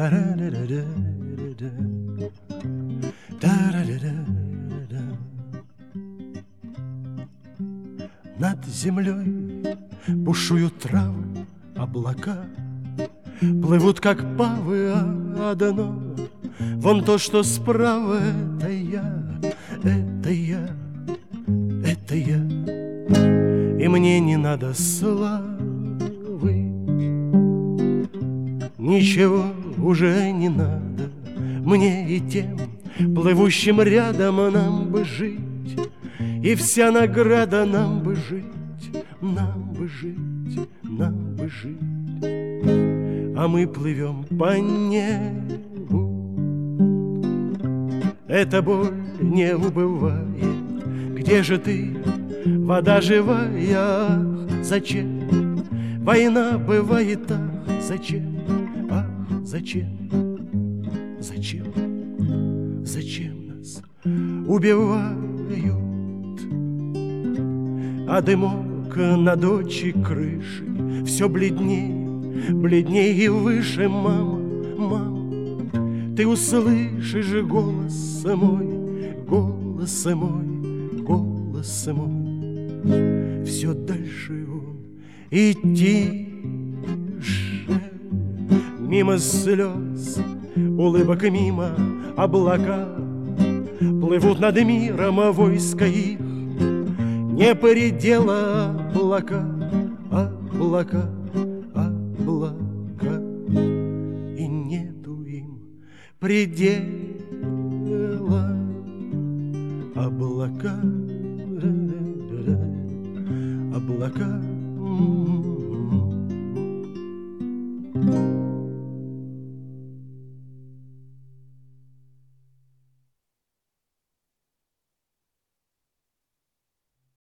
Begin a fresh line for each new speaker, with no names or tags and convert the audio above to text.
Над землей бушуют травы, облака плывут, как павы, а одно вон то, что справа, это я, это я, это я. И мне не надо славы, ничего уже не надо. Мне и тем, плывущим рядом, нам бы жить, и вся награда нам бы жить, нам бы жить, нам бы жить. А мы плывем по небу, эта боль не убывает. Где же ты, вода живая? Ах, зачем война бывает? Ах, зачем? Ах, зачем? Зачем? Зачем нас убивают? А дымок над очи крыши все бледней, бледней и выше. Мама, мама, ты услышишь голос мой, голос мой, голос мой. Все дальше он и тише, мимо слез, улыбок мимо облака плывут над миром, а войска их не поредела. Облака, облака, облака, и нету им предела. Облака, облака.